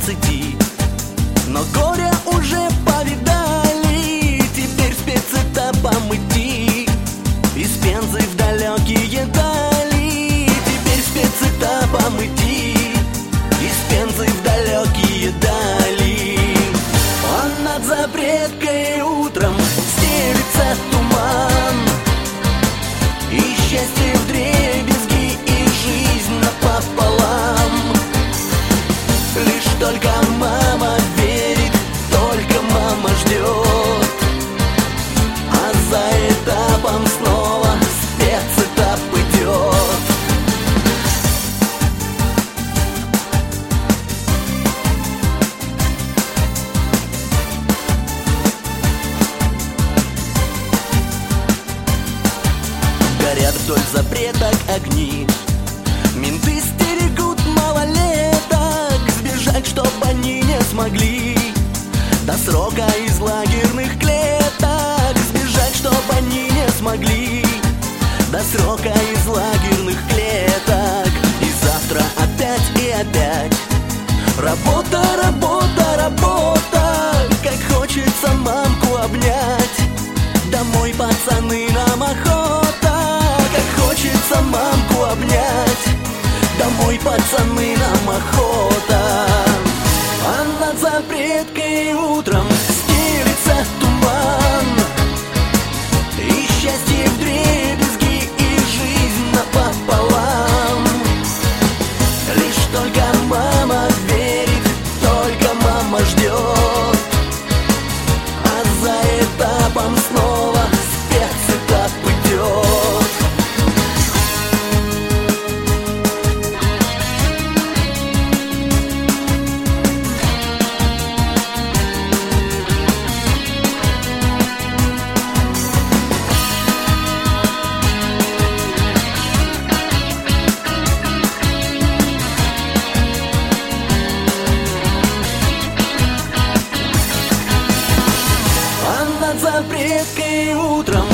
20, но горя уже повидали. Теперь спецэтапом идти из Пензы в далекие дали. Теперь спецэтапом идти из Пензы в далекие дали. Он над запреткой утром стелится туман, и счастье вдребезги, и жизнь напополам. Лишь только мама верит, только мама ждет, а за этапом снова спецэтап идет. Горят вдоль запреток огни, менты стерегут малолеток, сбежать, чтоб они не смогли до срока из лагерных клеток. Сбежать, чтоб они не смогли до срока из лагерных клеток. И завтра опять и опять работа, работа, работа. Как хочется мамку обнять, домой, пацаны, нам охота. Как хочется мамку обнять, домой, пацаны, нам охота. А над запреткой утром стелится туман, и счастье вдребезги, и жизнь напополам. Лишь только мама верит, только мама ждет, а за этапом снова спецэтап идет. Над запреткой утром